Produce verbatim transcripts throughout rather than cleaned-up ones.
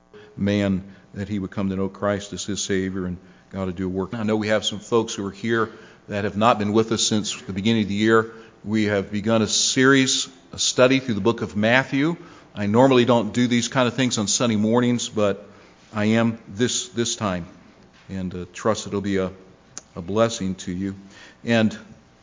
man that he would come to know Christ as his Savior and God to do a work. I know we have some folks who are here that have not been with us since the beginning of the year. We have begun a series, a study through the book of Matthew. I normally don't do these kind of things on Sunday mornings, but I am this this time, and uh, trust it'll be a, a blessing to you. And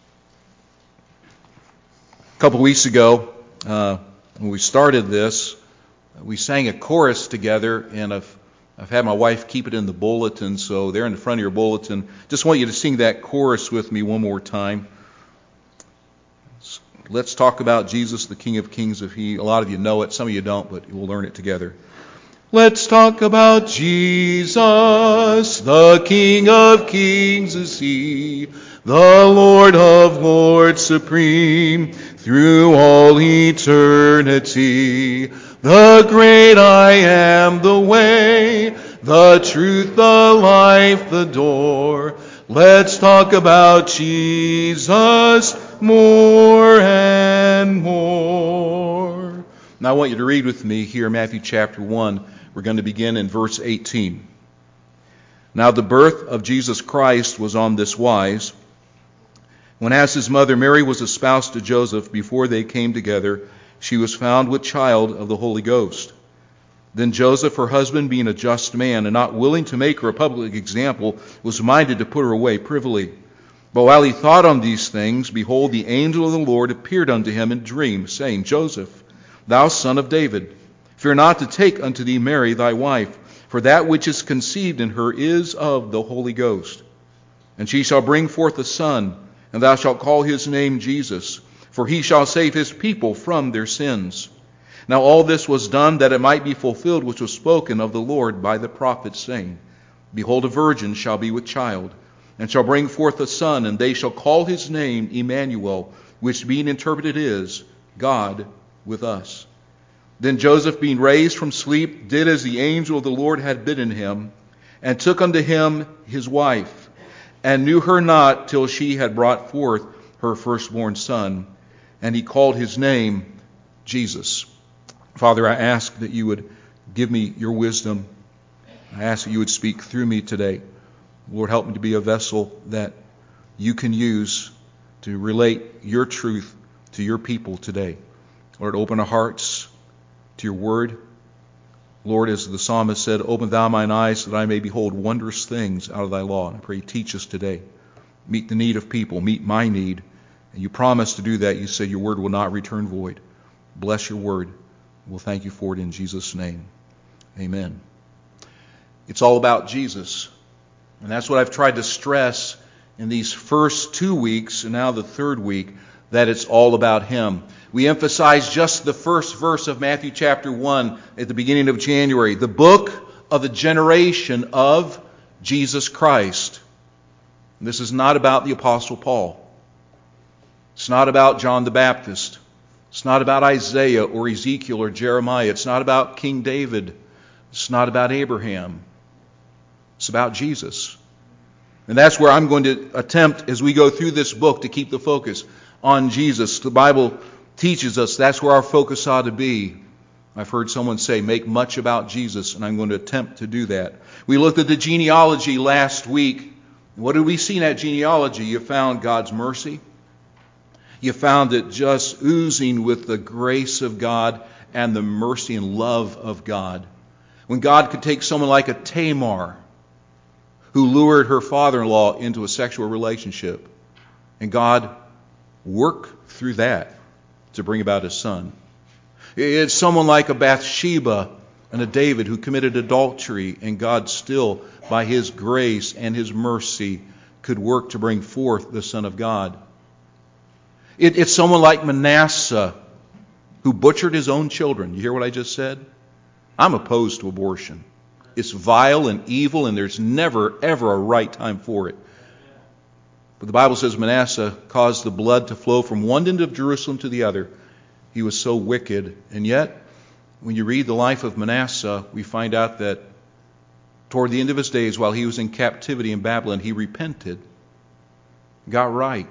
a couple of weeks ago, uh, when we started this, we sang a chorus together, and I've I've had my wife keep it in the bulletin, so they're in the front of your bulletin. Just want you to sing that chorus with me one more time. Let's talk about Jesus, the King of Kings. If he, a lot of you know it, some of you don't, but we'll learn it together. Let's talk about Jesus, the King of Kings is he, the Lord of Lords supreme, through all eternity. The great I am, the way, the truth, the life, the door. Let's talk about Jesus more and more. Now I want you to read with me here Matthew chapter one. We're going to begin in verse eighteen. Now the birth of Jesus Christ was on this wise. When as his mother Mary was espoused to Joseph, before they came together, she was found with child of the Holy Ghost. Then Joseph, her husband, being a just man, and not willing to make her a public example, was minded to put her away privily. But while he thought on these things, behold, the angel of the Lord appeared unto him in a dream, saying, Joseph, thou son of David, fear not to take unto thee Mary thy wife, for that which is conceived in her is of the Holy Ghost. And she shall bring forth a son, and thou shalt call his name Jesus, for he shall save his people from their sins. Now all this was done that it might be fulfilled which was spoken of the Lord by the prophet, saying, Behold, a virgin shall be with child, and shall bring forth a son, and they shall call his name Emmanuel, which being interpreted is, God with us. Then Joseph, being raised from sleep, did as the angel of the Lord had bidden him, and took unto him his wife, and knew her not till she had brought forth her firstborn son, and he called his name Jesus. Father, I ask that you would give me your wisdom. I ask that you would speak through me today. Lord, help me to be a vessel that you can use to relate your truth to your people today. Lord, open our hearts to your word. Lord, as the psalmist said, open thou mine eyes that I may behold wondrous things out of thy law. And I pray you teach us today. Meet the need of people. Meet my need. And you promise to do that. You say your word will not return void. Bless your word. We'll thank you for it in Jesus' name. Amen. It's all about Jesus. And that's what I've tried to stress in these first two weeks and now the third week, that it's all about him. We emphasize just the first verse of Matthew chapter one at the beginning of January, the book of the generation of Jesus Christ. And this is not about the Apostle Paul. It's not about John the Baptist. It's not about Isaiah or Ezekiel or Jeremiah. It's not about King David. It's not about Abraham. It's about Jesus. And that's where I'm going to attempt, as we go through this book, to keep the focus on Jesus. The Bible teaches us that's where our focus ought to be. I've heard someone say, make much about Jesus, and I'm going to attempt to do that. We looked at the genealogy last week. What did we see in that genealogy? You found God's mercy. You found it just oozing with the grace of God and the mercy and love of God. When God could take someone like a Tamar, who lured her father-in-law into a sexual relationship, and God worked through that to bring about his son. It's someone like a Bathsheba and a David who committed adultery, and God still, by his grace and his mercy, could work to bring forth the Son of God. It, it's someone like Manasseh who butchered his own children. You hear what I just said? I'm opposed to abortion. It's vile and evil, and there's never, ever a right time for it. But the Bible says Manasseh caused the blood to flow from one end of Jerusalem to the other. He was so wicked. And yet, when you read the life of Manasseh, we find out that toward the end of his days, while he was in captivity in Babylon, he repented, got right.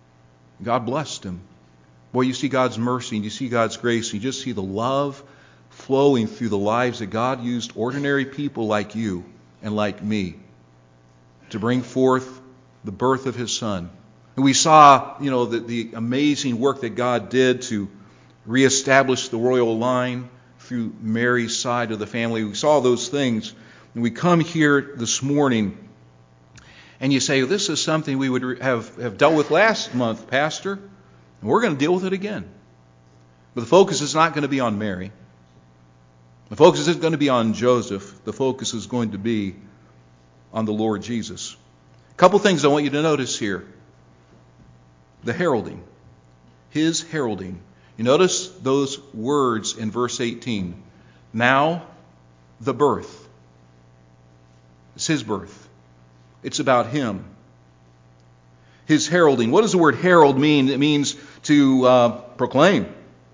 God blessed him. Boy, you see God's mercy and you see God's grace, and you just see the love flowing through the lives that God used ordinary people like you and like me to bring forth the birth of His Son. And we saw, you know, the, the amazing work that God did to reestablish the royal line through Mary's side of the family. We saw those things. And we come here this morning and you say, this is something we would have, have dealt with last month, Pastor. And we're going to deal with it again. But the focus is not going to be on Mary. The focus isn't going to be on Joseph. The focus is going to be on the Lord Jesus. A couple things I want you to notice here. The heralding. His heralding. You notice those words in verse eighteen. Now, the birth. It's His birth. It's about Him. His heralding. What does the word herald mean? It means to uh, proclaim.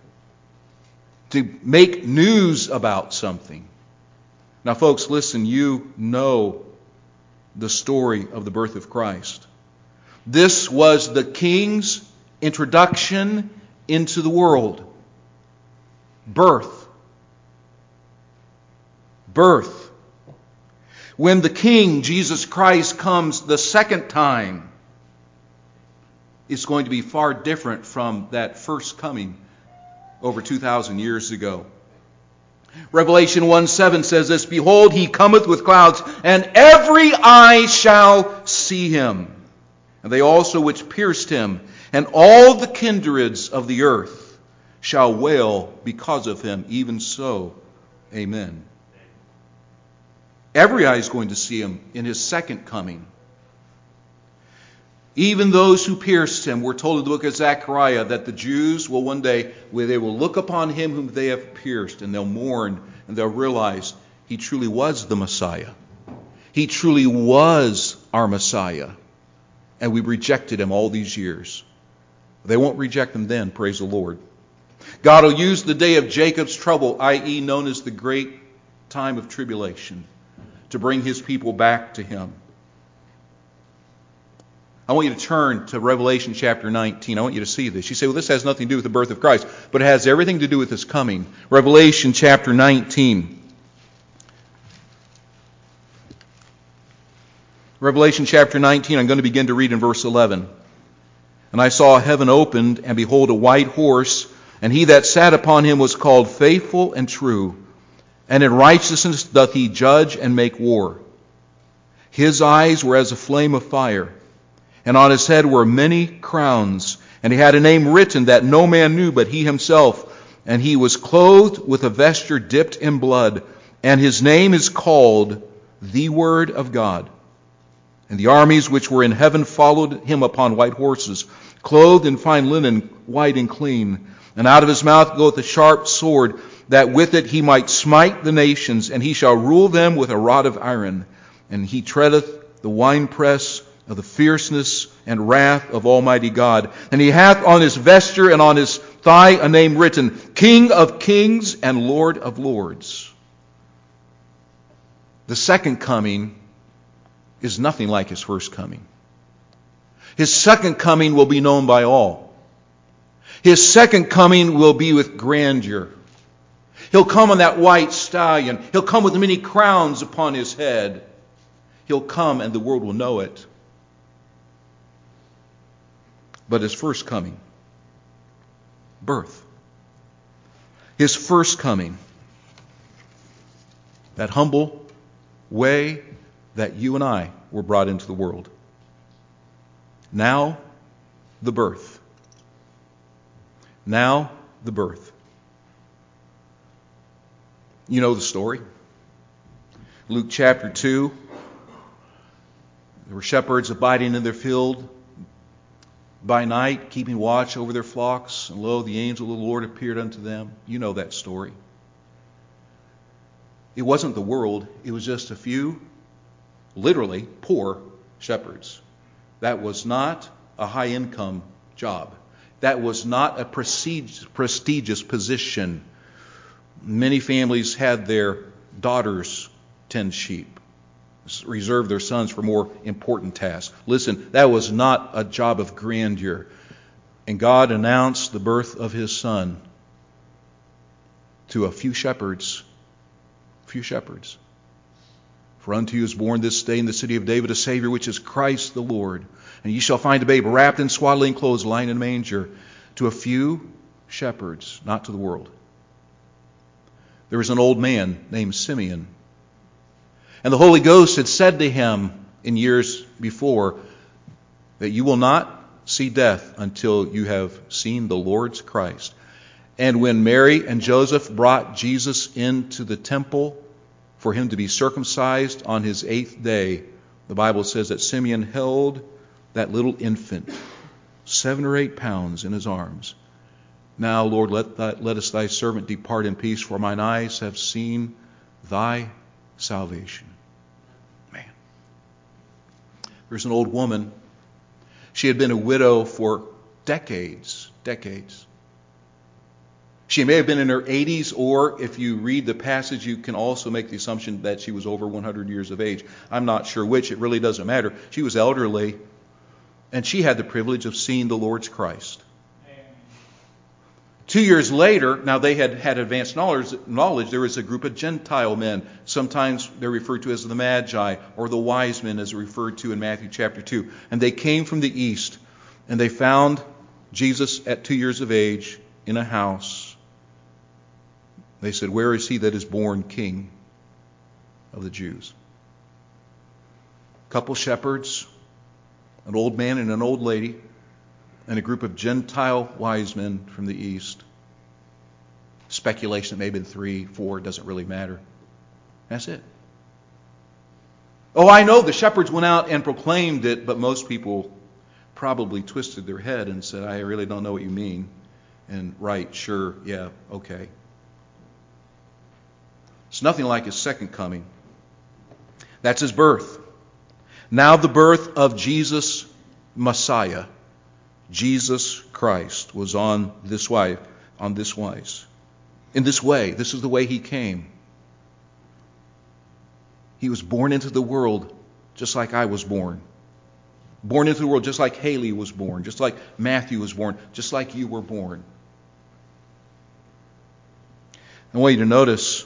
To make news about something. Now, folks, listen. You know the story of the birth of Christ. This was the King's introduction into the world. Birth. Birth. When the King, Jesus Christ, comes the second time, it's going to be far different from that first coming over two thousand years ago. Revelation one seven says this, Behold, He cometh with clouds, and every eye shall see Him, and they also which pierced Him, and all the kindreds of the earth shall wail because of Him. Even so, amen. Every eye is going to see Him in His second coming. Even those who pierced Him, we're told in the book of Zechariah that the Jews will one day, where they will look upon Him whom they have pierced, and they'll mourn, and they'll realize He truly was the Messiah. He truly was our Messiah. And we rejected Him all these years. They won't reject Him then, praise the Lord. God will use the day of Jacob's trouble, that is known as the great time of tribulation, to bring His people back to Him. I want you to turn to Revelation chapter nineteen. I want you to see this. You say, well, this has nothing to do with the birth of Christ, but it has everything to do with His coming. Revelation chapter nineteen. Revelation chapter nineteen, I'm going to begin to read in verse eleven. And I saw heaven opened, and behold, a white horse, and he that sat upon him was called Faithful and True, and in righteousness doth he judge and make war. His eyes were as a flame of fire, and on his head were many crowns, and he had a name written that no man knew but he himself, and he was clothed with a vesture dipped in blood, and his name is called the Word of God. And the armies which were in heaven followed him upon white horses, clothed in fine linen, white and clean. And out of his mouth goeth a sharp sword, that with it he might smite the nations, and he shall rule them with a rod of iron. And he treadeth the winepress of the fierceness and wrath of Almighty God. And he hath on his vesture and on his thigh a name written, King of Kings and Lord of Lords. The second coming is nothing like His first coming. His second coming will be known by all. His second coming will be with grandeur. He'll come on that white stallion. He'll come with many crowns upon His head. He'll come and the world will know it. But His first coming, birth. His first coming, that humble way that you and I were brought into the world. Now, the birth. Now, the birth. You know the story. Luke chapter two. There were shepherds abiding in their field by night, keeping watch over their flocks. And lo, the angel of the Lord appeared unto them. You know that story. It wasn't the world. It was just a few, literally, poor shepherds. That was not a high-income job. That was not a prestigious position. Many families had their daughters tend sheep, reserved their sons for more important tasks. Listen, that was not a job of grandeur. And God announced the birth of His Son. to a few shepherds. Few shepherds. For unto you is born this day in the city of David a Savior, which is Christ the Lord. And ye shall find a babe wrapped in swaddling clothes, lying in a manger. To a few shepherds, not to the world. There was an old man named Simeon. And the Holy Ghost had said to him in years before that you will not see death until you have seen the Lord's Christ. And when Mary and Joseph brought Jesus into the temple for him to be circumcised on his eighth day, the Bible says that Simeon held that little infant, seven or eight pounds, in his arms. Now, Lord, let, thy, let us thy servant depart in peace, for mine eyes have seen thy salvation. Man. There's an old woman. She had been a widow for decades, decades. She may have been in her eighties, or if you read the passage, you can also make the assumption that she was over one hundred years of age. I'm not sure which. It really doesn't matter. She was elderly, and she had the privilege of seeing the Lord's Christ. Two years later, now they had had advanced knowledge, knowledge. There was a group of Gentile men. Sometimes they're referred to as the Magi, or the wise men, as referred to in Matthew chapter two. And they came from the east, and they found Jesus at two years of age in a house. They said, where is he that is born King of the Jews? A couple shepherds, an old man and an old lady, and a group of Gentile wise men from the east. Speculation, it may have been three, four, doesn't really matter. That's it. Oh, I know the shepherds went out and proclaimed it, but most people probably twisted their head and said, I really don't know what you mean. And right, sure, yeah, okay. It's nothing like his second coming. That's his birth. Now the birth of Jesus Messiah, Jesus Christ, was on this way, on this wise. In this way, this is the way he came. He was born into the world just like I was born. Born into the world just like Haley was born, just like Matthew was born, just like you were born. I want you to notice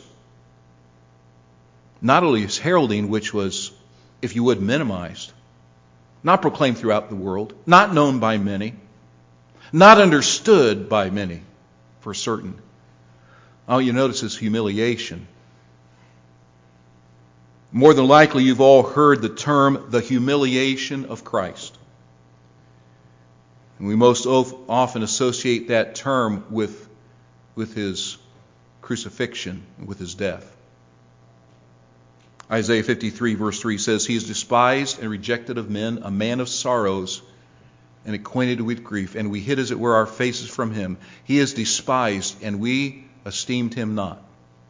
not only his heralding, which was, if you would, minimized, not proclaimed throughout the world, not known by many, not understood by many, for certain. All you notice is humiliation. More than likely, you've all heard the term, the humiliation of Christ. And we most often associate that term with, with his crucifixion, with his death. Isaiah fifty-three verse three says, he is despised and rejected of men, a man of sorrows and acquainted with grief. And we hid, as it were, our faces from him. He is despised, and we esteemed him not.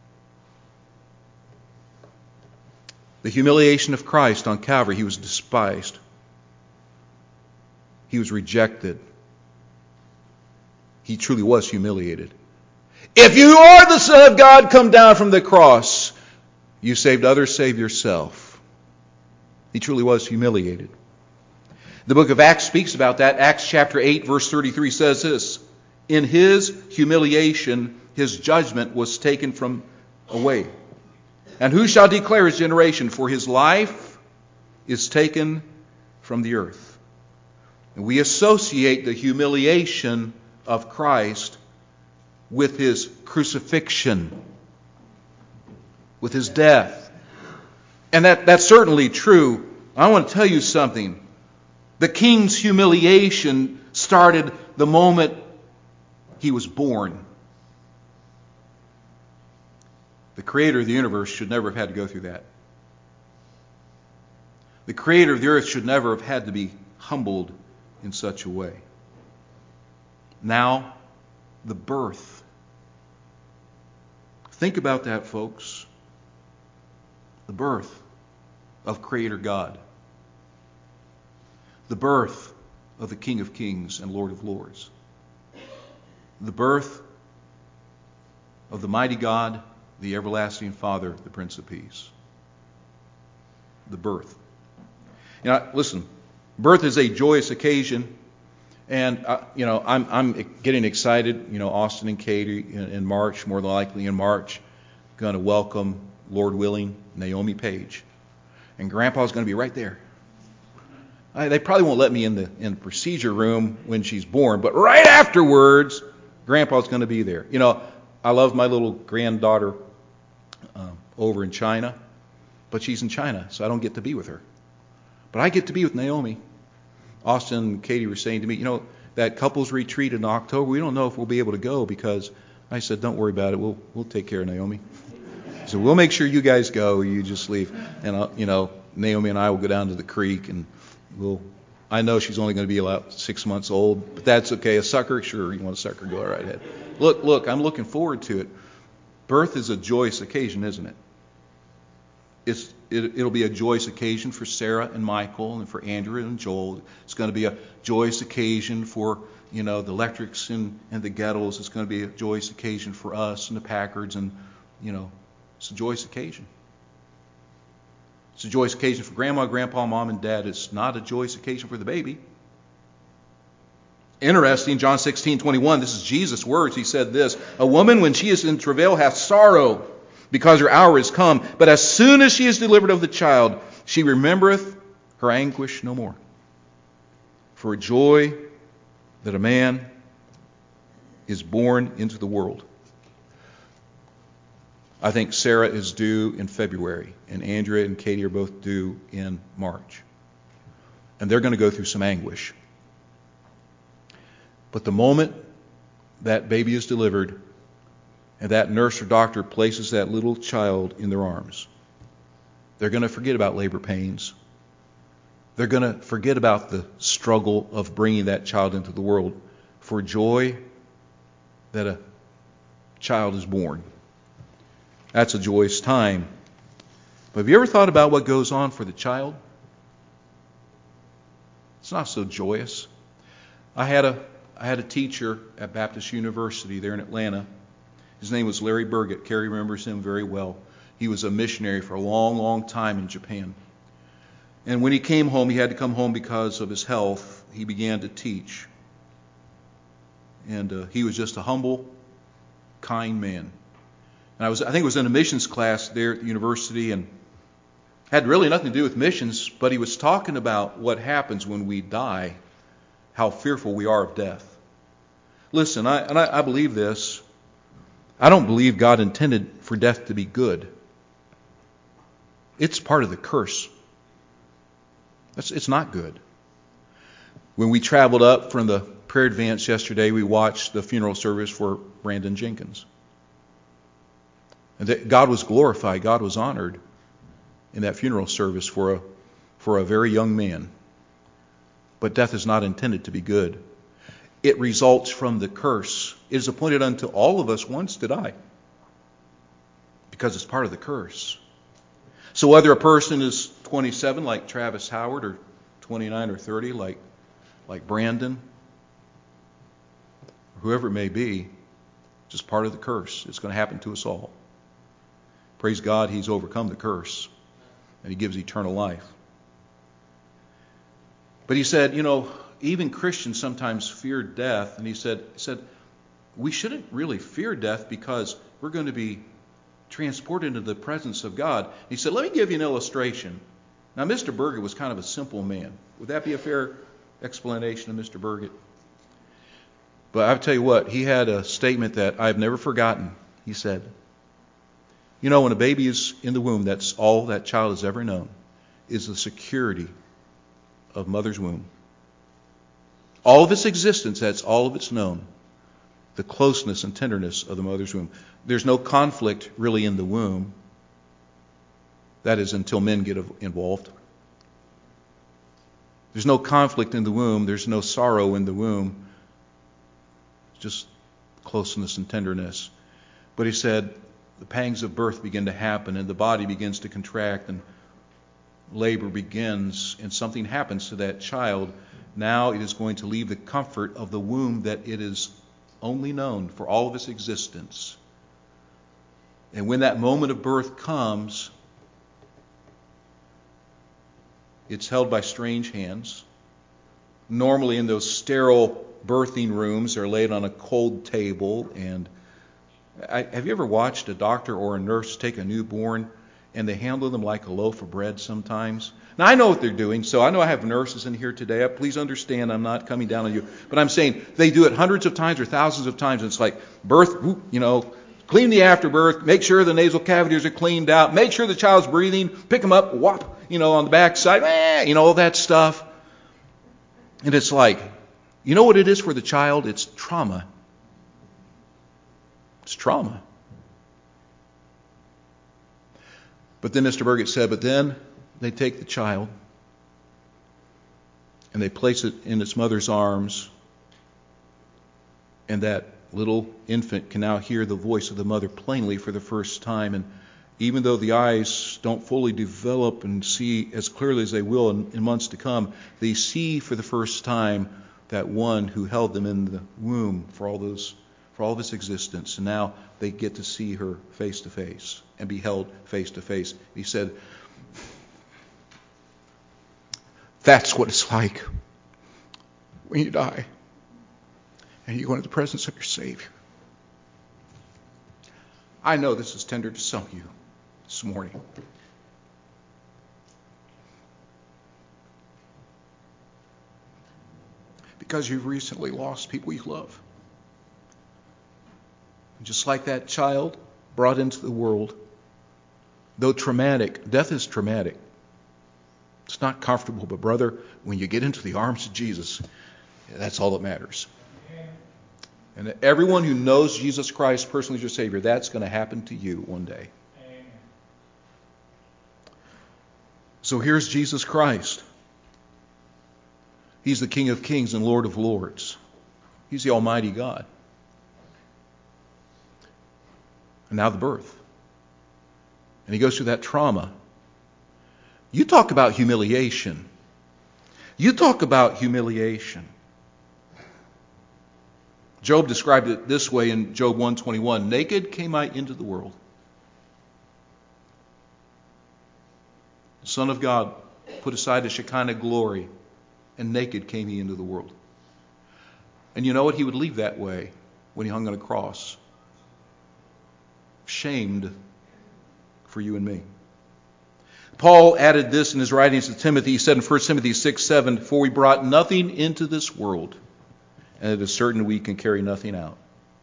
The humiliation of Christ on Calvary, he was despised. He was rejected. He truly was humiliated. If you are the Son of God, come down from the cross. You saved others, save yourself. He truly was humiliated. The book of Acts speaks about that. Acts chapter eight verse thirty-three says this, in his humiliation, his judgment was taken from away. And who shall declare his generation? For his life is taken from the earth. And we associate the humiliation of Christ with his crucifixion, with his death. And that, that's certainly true. I want to tell you something. The king's humiliation started the moment he was born. The creator of the universe should never have had to go through that. The creator of the earth should never have had to be humbled in such a way. Now, the birth. Think about that, folks. The birth of Creator God. The birth of the King of Kings and Lord of Lords. The birth of the mighty God, the everlasting Father, the Prince of Peace. The birth. You know, listen, birth is a joyous occasion, And, uh, you know, I'm, I'm getting excited. You know, Austin and Katie in, in March, more than likely in March, going to welcome, Lord willing, Naomi Page. And Grandpa's going to be right there. I, they probably won't let me in the in the procedure room when she's born, but right afterwards, Grandpa's going to be there. You know, I love my little granddaughter uh, over in China, but she's in China, so I don't get to be with her. But I get to be with Naomi. Austin and Katie were saying to me, you know, that couples retreat in October, we don't know if we'll be able to go, because I said, don't worry about it. We'll we'll take care of Naomi. So we'll make sure you guys go. You just leave. And, uh, you know, Naomi and I will go down to the creek, and we'll, I know she's only going to be about six months old, but that's okay. A sucker, sure, you want a sucker, go right ahead. Look, look, I'm looking forward to it. Birth is a joyous occasion, isn't it? It's, it, it'll be a joyous occasion for Sarah and Michael and for Andrew and Joel. It's going to be a joyous occasion for, you know, the Electrics and, and the Gettles. It's going to be a joyous occasion for us and the Packards, and, you know, it's a joyous occasion. It's a joyous occasion for Grandma, Grandpa, Mom, and Dad. It's not a joyous occasion for the baby. Interesting, John sixteen twenty-one, this is Jesus' words. He said this, a woman when she is in travail hath sorrow, because her hour is come. But as soon as she is delivered of the child, she remembereth her anguish no more. For joy that a man is born into the world. I think Sarah is due in February, and Andrea and Katie are both due in March. And they're going to go through some anguish. But the moment that baby is delivered, and that nurse or doctor places that little child in their arms, they're going to forget about labor pains. They're going to forget about the struggle of bringing that child into the world for joy that a child is born. That's a joyous time. But have you ever thought about what goes on for the child? It's not so joyous. I had a I had a teacher at Baptist University there in Atlanta. His name was Larry Burgett. Carrie remembers him very well. He was a missionary for a long, long time in Japan. And when he came home, he had to come home because of his health. He began to teach. And uh, he was just a humble, kind man. And I was, I think it was in a missions class there at the university, and had really nothing to do with missions, but he was talking about what happens when we die, how fearful we are of death. Listen, I, and I, I believe this. I don't believe God intended for death to be good. It's part of the curse. It's, it's not good. When we traveled up from the prayer advance yesterday, we watched the funeral service for Brandon Jenkins. And that God was glorified, God was honored in that funeral service for a for a very young man. But death is not intended to be good. It results from the curse. It is appointed unto all of us once to die, because it's part of the curse. So whether a person is twenty-seven like Travis Howard, or twenty-nine or thirty like like Brandon, whoever it may be, it's just part of the curse. It's going to happen to us all. Praise God, he's overcome the curse, and he gives eternal life. But he said, you know, even Christians sometimes fear death. And he said, he said, we shouldn't really fear death, because we're going to be transported into the presence of God. He said, let me give you an illustration. Now, Mister Burgett was kind of a simple man. Would that be a fair explanation of Mister Burgett? But I'll tell you what, he had a statement that I've never forgotten. He said, you know, when a baby is in the womb, that's all that child has ever known, is the security of mother's womb. All of its existence, that's all of it's known. The closeness and tenderness of the mother's womb. There's no conflict really in the womb. That is, until men get involved. There's no conflict in the womb. There's no sorrow in the womb. It's just closeness and tenderness. But he said, the pangs of birth begin to happen, and the body begins to contract, and labor begins, and something happens to that child. Now it is going to leave the comfort of the womb that it is only known for all of its existence. And when that moment of birth comes, it's held by strange hands. normally in those sterile birthing rooms, they're laid on a cold table. And I, have you ever watched a doctor or a nurse take a newborn and they handle them like a loaf of bread sometimes? Now, I know what they're doing, so I know I have nurses in here today. Please understand, I'm not coming down on you. But I'm saying they do it hundreds of times or thousands of times. And it's like birth, you know, clean the afterbirth, make sure the nasal cavities are cleaned out, make sure the child's breathing, pick them up, whop, you know, on the backside, eh, you know, all that stuff. And it's like, you know what it is for the child? It's trauma. It's trauma. But then Mister Burgett said, but then they take the child and they place it in its mother's arms, and that little infant can now hear the voice of the mother plainly for the first time. And even though the eyes don't fully develop and see as clearly as they will in, in months to come, they see for the first time that one who held them in the womb for all those, for all of its existence. And now they get to see her face to face and be held face to face. He said, that's what it's like when you die and you go into the presence of your Savior. I know this is tender to some of you this morning. Because you've recently lost people you love. And just like that child brought into the world, though traumatic, death is traumatic. It's not comfortable, but brother, when you get into the arms of Jesus, that's all that matters. And everyone who knows Jesus Christ personally as your Savior, that's going to happen to you one day. Amen. So here's Jesus Christ. He's the King of Kings and Lord of Lords. He's the Almighty God. And now the birth. And he goes through that trauma. You talk about humiliation. You talk about humiliation. Job described it this way in Job one twenty-one. Naked came I into the world. The Son of God put aside his Shekinah glory, and naked came he into the world. And you know what? He would leave that way when he hung on a cross. Shamed for you and me. Paul added this in his writings to Timothy. He said in First Timothy six seven, for we brought nothing into this world, and it is certain we can carry nothing out.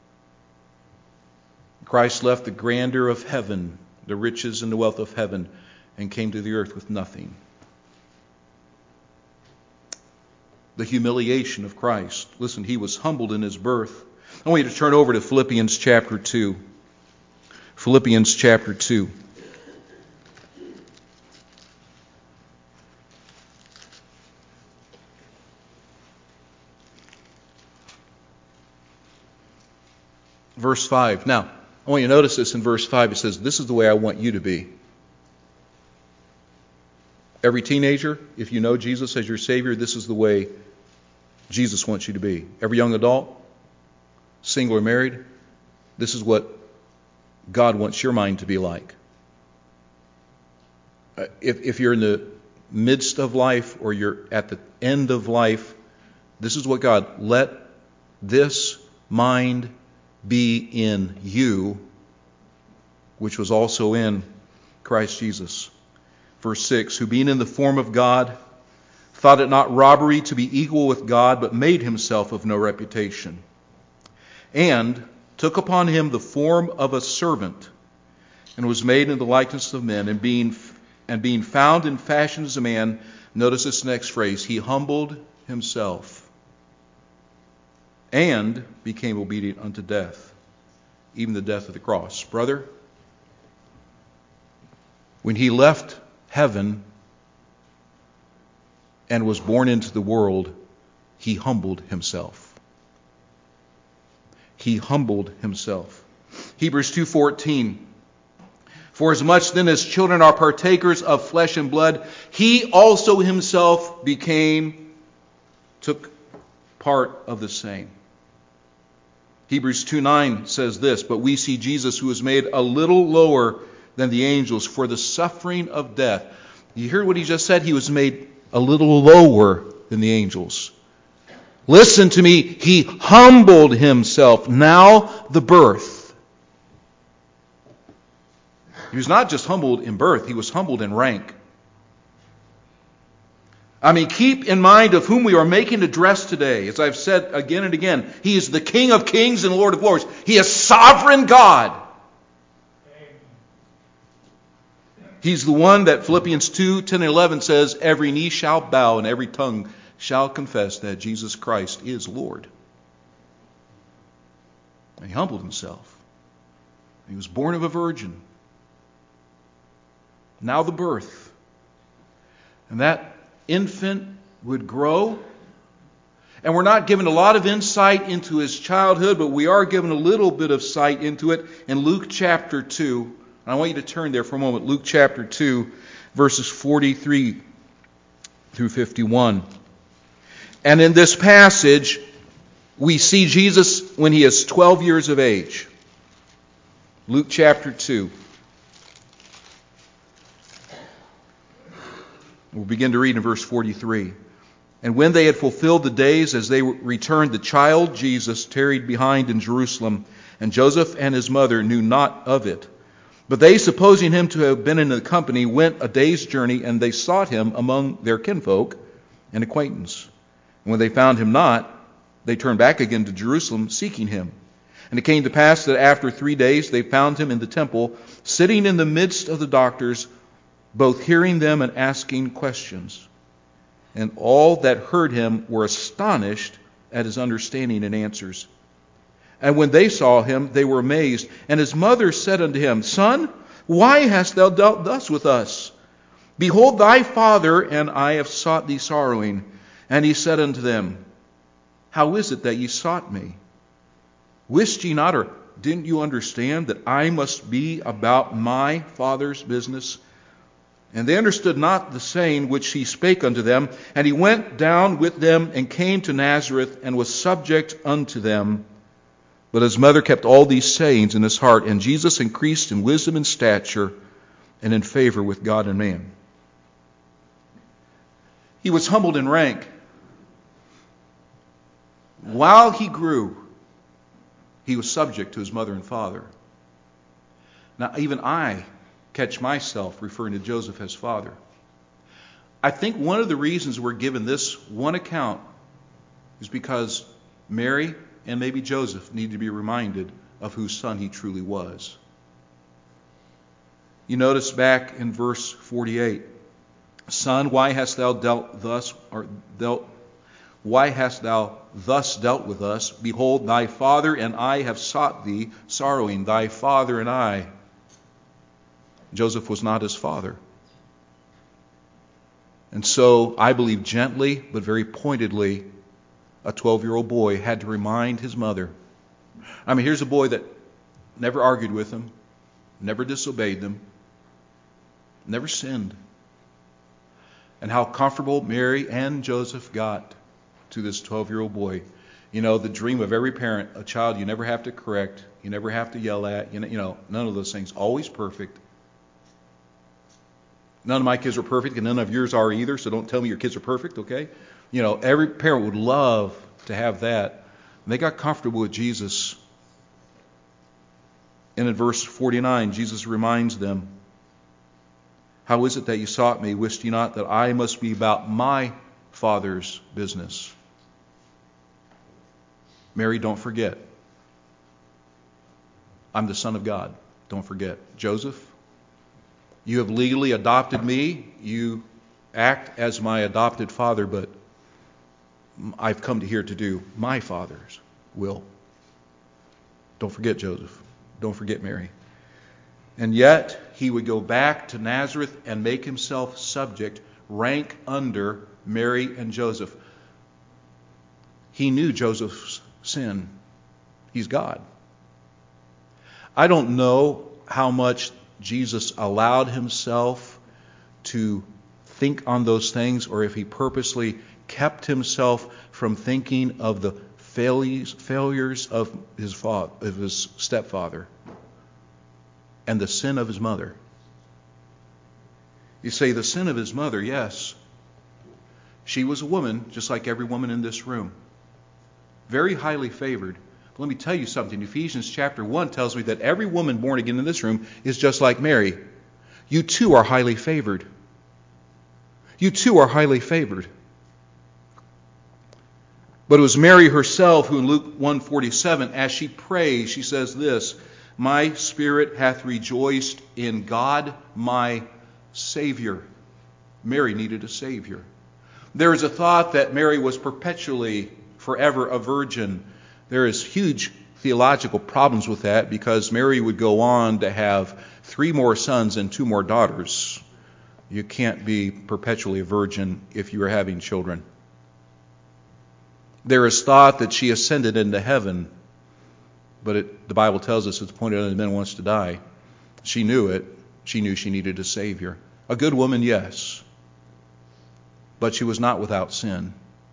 Christ left the grandeur of heaven, the riches and the wealth of heaven, and came to the earth with nothing. The humiliation of Christ. Listen, he was humbled in his birth. I want you to turn over to Philippians chapter two. Philippians chapter two. Verse five. Now, I want you to notice this in verse five. It says, this is the way I want you to be. Every teenager, if you know Jesus as your Savior, this is the way Jesus wants you to be. Every young adult, single or married, this is what God wants your mind to be like. If, if you're in the midst of life or you're at the end of life, this is what God, let this mind be in you, which was also in Christ Jesus. Verse six, who being in the form of God, thought it not robbery to be equal with God, but made himself of no reputation, and took upon him the form of a servant, and was made in the likeness of men, and being and being found in fashion as a man, notice this next phrase, he humbled himself, and became obedient unto death, even the death of the cross. Brother, when he left heaven and was born into the world, he humbled himself. He humbled himself. Hebrews two fourteen. For as much then as children are partakers of flesh and blood, he also himself became, took part of the same. Hebrews two nine says this, but we see Jesus, who was made a little lower than the angels for the suffering of death. You hear what he just said? He was made a little lower than the angels. Listen to me. He humbled himself. Now the birth. He was not just humbled in birth. He was humbled in rank. I mean, keep in mind of whom we are making address today. As I've said again and again, He is the King of kings and Lord of lords. He is sovereign God. He's the one that Philippians two, ten and eleven says, every knee shall bow and every tongue shall confess that Jesus Christ is Lord. And He humbled Himself. He was born of a virgin. Now the birth. And that infant would grow. And we're not given a lot of insight into his childhood, but we are given a little bit of sight into it in Luke chapter two. And I want you to turn there for a moment. Luke chapter two, verses forty-three through fifty-one. And in this passage, we see Jesus when he is twelve years of age. Luke chapter two. We'll begin to read in verse forty-three. And when they had fulfilled the days as they returned, the child Jesus tarried behind in Jerusalem, and Joseph and his mother knew not of it. But they, supposing him to have been in the company, went a day's journey, and they sought him among their kinfolk and acquaintance. And when they found him not, they turned back again to Jerusalem, seeking him. And it came to pass that after three days they found him in the temple, sitting in the midst of the doctors, both hearing them and asking questions. And all that heard him were astonished at his understanding and answers. And when they saw him, they were amazed. And his mother said unto him, Son, why hast thou dealt thus with us? Behold, thy father and I have sought thee sorrowing. And he said unto them, How is it that ye sought me? Wist ye not, or didn't you understand that I must be about my Father's business? And they understood not the saying which he spake unto them. And he went down with them and came to Nazareth and was subject unto them. But his mother kept all these sayings in his heart. And Jesus increased in wisdom and stature and in favor with God and man. He was humbled in rank. While he grew, he was subject to his mother and father. Now, even I catch myself referring to Joseph as father. I think one of the reasons we're given this one account is because Mary and maybe Joseph need to be reminded of whose son he truly was. You notice back in verse forty-eight, Son, why hast thou dealt thus, or dealt, why hast thou thus dealt with us? Behold, thy father and I have sought thee, sorrowing, thy father and I. Joseph was not his father. And so, I believe gently, but very pointedly, a twelve-year-old boy had to remind his mother. I mean, here's a boy that never argued with them, never disobeyed them, never sinned. And how comfortable Mary and Joseph got to this twelve-year-old boy. You know, the dream of every parent, a child you never have to correct, you never have to yell at, you know, you know none of those things. Always perfect. None of my kids are perfect, and none of yours are either, so don't tell me your kids are perfect, okay? You know, every parent would love to have that. And they got comfortable with Jesus. And in verse forty-nine, Jesus reminds them, How is it that you sought me? Wist ye not that I must be about my Father's business? Mary, don't forget. I'm the Son of God. Don't forget. Joseph, you have legally adopted me. You act as my adopted father, but I've come to here to do my Father's will. Don't forget Joseph. Don't forget Mary. And yet, he would go back to Nazareth and make himself subject, rank under Mary and Joseph. He knew Joseph's sin. He's God. I don't know how much Jesus allowed himself to think on those things, or if he purposely kept himself from thinking of the failures, failures of his father, of his stepfather, and the sin of his mother. You say the sin of his mother, yes. She was a woman, just like every woman in this room. Very highly favored. But let me tell you something. Ephesians chapter one tells me that every woman born again in this room is just like Mary. You too are highly favored. You too are highly favored. But it was Mary herself who in Luke one forty-seven, as she prays, she says this, "My spirit hath rejoiced in God my Savior." Mary needed a Savior. There is a thought that Mary was perpetually, forever a virgin. There is huge theological problems with that because Mary would go on to have three more sons and two more daughters. You can't be perpetually a virgin if you are having children. There is thought that she ascended into heaven, but it, the Bible tells us it's appointed unto men once to die. She knew it. She knew she needed a Savior. A good woman, yes, but she was not without sin.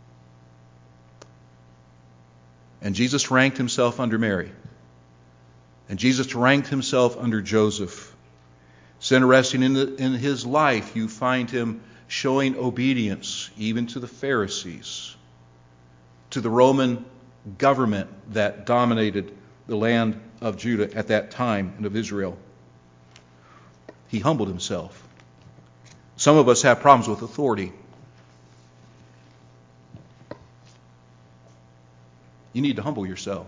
And Jesus ranked himself under Mary. And Jesus ranked himself under Joseph. It's interesting, in, the, in his life, you find him showing obedience even to the Pharisees, to the Roman government that dominated the land of Judah at that time and of Israel. He humbled himself. Some of us have problems with authority. You need to humble yourself.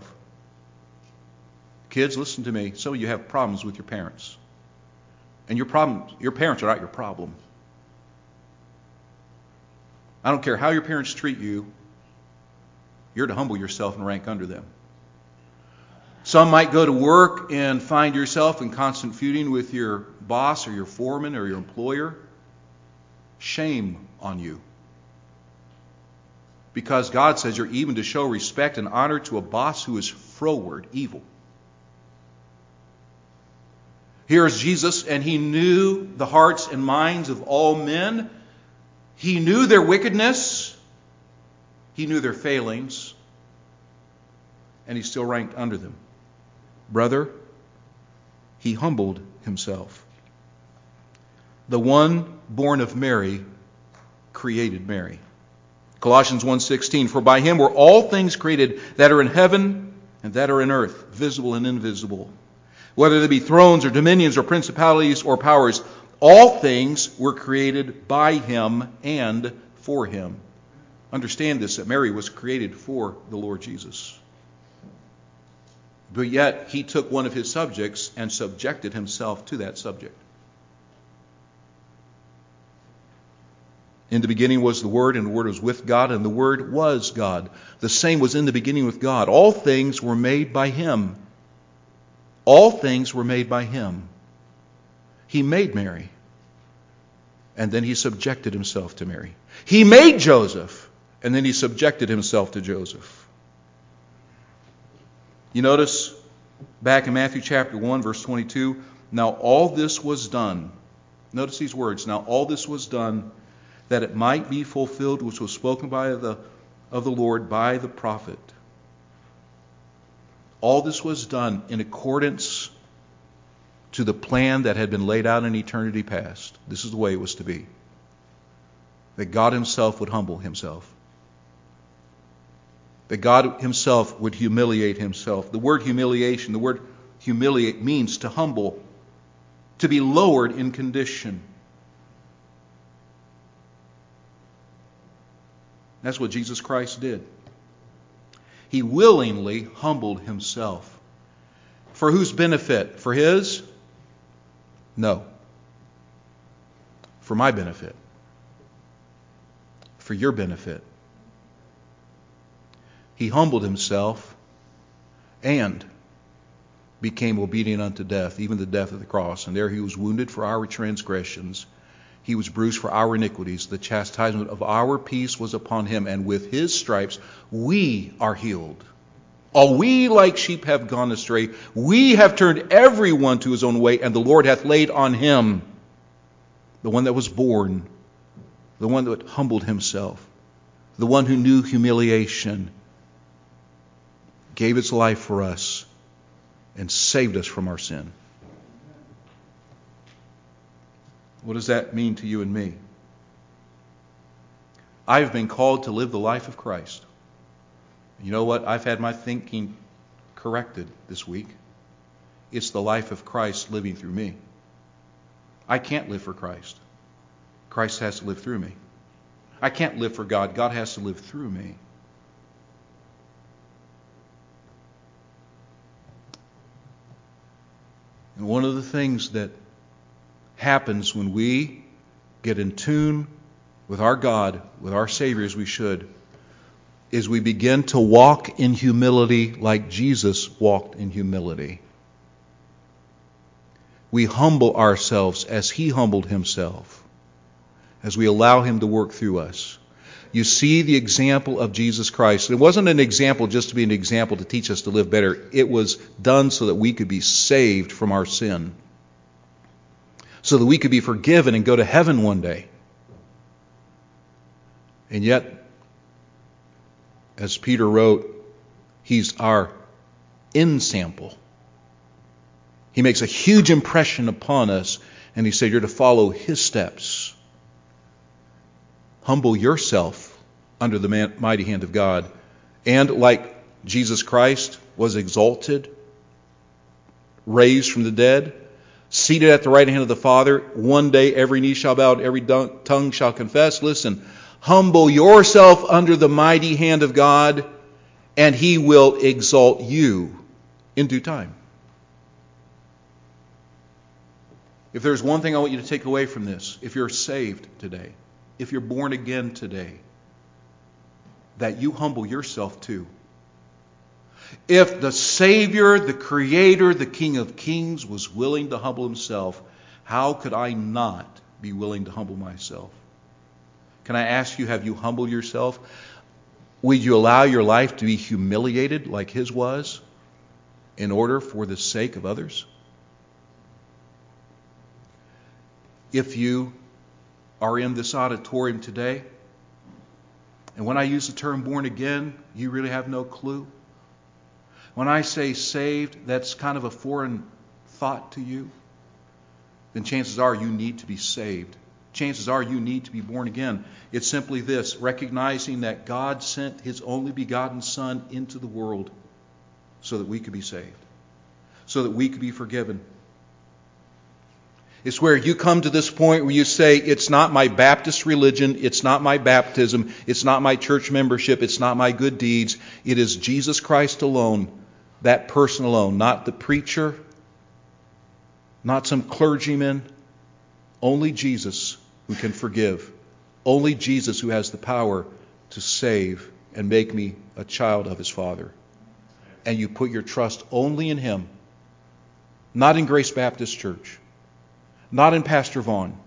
Kids, listen to me. Some of you have problems with your parents. And your problems, your parents are not your problem. I don't care how your parents treat you. You're to humble yourself and rank under them. Some might go to work and find yourself in constant feuding with your boss or your foreman or your employer. Shame on you. Because God says you're even to show respect and honor to a boss who is froward, evil. Here is Jesus, and he knew the hearts and minds of all men. He knew their wickedness. He knew their failings. And he still ranked under them. Brother, he humbled himself. The one born of Mary created Mary. Colossians one sixteen, for by him were all things created that are in heaven and that are in earth, visible and invisible. Whether they be thrones or dominions or principalities or powers, all things were created by him and for him. Understand this, that Mary was created for the Lord Jesus. But yet he took one of his subjects and subjected himself to that subject. In the beginning was the Word, and the Word was with God, and the Word was God. The same was in the beginning with God. All things were made by him. All things were made by him. He made Mary. And then he subjected himself to Mary. He made Joseph. And then he subjected himself to Joseph. You notice back in Matthew chapter one, verse twenty-two, now all this was done. Notice these words. Now all this was done that it might be fulfilled which was spoken by the of the Lord by the prophet. All this was done in accordance to the plan that had been laid out in eternity past. This is the way it was to be. That God himself would humble himself. That God himself would humiliate himself. The word humiliation, the word humiliate means to humble, to be lowered in condition. That's what Jesus Christ did. He willingly humbled himself. For whose benefit? For his? No. For my benefit. For your benefit. He humbled himself and became obedient unto death, even the death of the cross. And there he was wounded for our transgressions. He was bruised for our iniquities. The chastisement of our peace was upon him, and with his stripes we are healed. All we like sheep have gone astray. We have turned everyone to his own way, and the Lord hath laid on him, the one that was born, the one that humbled himself, the one who knew humiliation, gave its life for us, and saved us from our sin. What does that mean to you and me? I've been called to live the life of Christ. You know what? I've had my thinking corrected this week. It's the life of Christ living through me. I can't live for Christ. Christ has to live through me. I can't live for God. God has to live through me. And one of the things that happens when we get in tune with our God, with our Savior as we should, is we begin to walk in humility like Jesus walked in humility. We humble ourselves as He humbled Himself, as we allow Him to work through us. You see the example of Jesus Christ. It wasn't an example just to be an example to teach us to live better. It was done so that we could be saved from our sin, so that we could be forgiven and go to heaven one day. And yet, as Peter wrote, He's our ensample. He makes a huge impression upon us, and he said, you're to follow His steps. Humble yourself under the man, mighty hand of God. And like Jesus Christ was exalted, raised from the dead, seated at the right hand of the Father, one day every knee shall bow and every tongue shall confess. Listen, humble yourself under the mighty hand of God, and He will exalt you in due time. If there's one thing I want you to take away from this, if you're saved today, if you're born again today, that you humble yourself too. If the Savior, the Creator, the King of Kings was willing to humble Himself, how could I not be willing to humble myself? Can I ask you, have you humbled yourself? Would you allow your life to be humiliated like His was in order for the sake of others? If you are in this auditorium today, and when I use the term born again, you really have no clue. When I say saved, that's kind of a foreign thought to you, then chances are you need to be saved. Chances are you need to be born again. It's simply this, recognizing that God sent His only begotten Son into the world so that we could be saved, so that we could be forgiven. It's where you come to this point where you say, it's not my Baptist religion, it's not my baptism, it's not my church membership, it's not my good deeds. It is Jesus Christ alone, that person alone, not the preacher, not some clergyman, only Jesus who can forgive, only Jesus who has the power to save and make me a child of His Father. And you put your trust only in Him, not in Grace Baptist Church, not in Pastor Vaughn,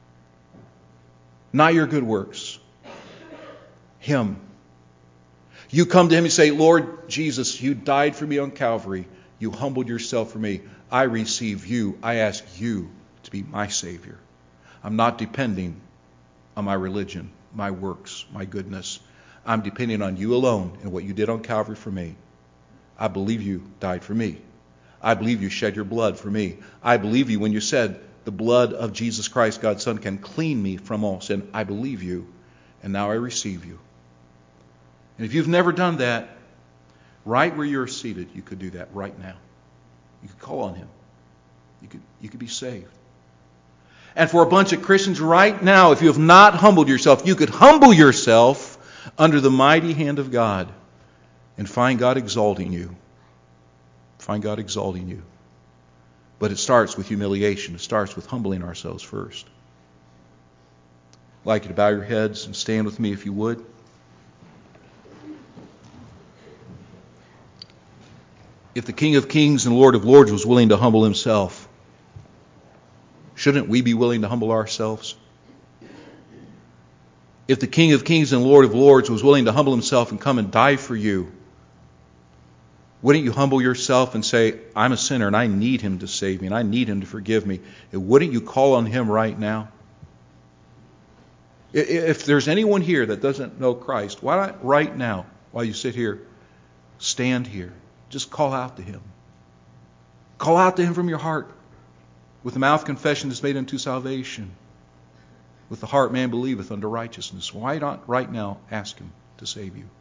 not your good works. Him. You come to Him and say, Lord Jesus, You died for me on Calvary. You humbled Yourself for me. I receive You. I ask You to be my Savior. I'm not depending on my religion, my works, my goodness. I'm depending on You alone and what You did on Calvary for me. I believe You died for me. I believe You shed Your blood for me. I believe You when You said, the blood of Jesus Christ, God's Son, can clean me from all sin. I believe You, and now I receive You. And if you've never done that, right where you're seated, you could do that right now. You could call on Him. You could, you could be saved. And for a bunch of Christians right now, if you have not humbled yourself, you could humble yourself under the mighty hand of God and find God exalting you. Find God exalting you. But it starts with humiliation. It starts with humbling ourselves first. I'd like you to bow your heads and stand with me if you would. If the King of Kings and Lord of Lords was willing to humble Himself, shouldn't we be willing to humble ourselves? If the King of Kings and Lord of Lords was willing to humble Himself and come and die for you, wouldn't you humble yourself and say, I'm a sinner and I need Him to save me and I need Him to forgive me? And wouldn't you call on Him right now? If there's anyone here that doesn't know Christ, why not right now, while you sit here, stand here, just call out to Him. Call out to Him from your heart. With the mouth confession is made unto salvation. With the heart man believeth unto righteousness. Why not right now ask Him to save you?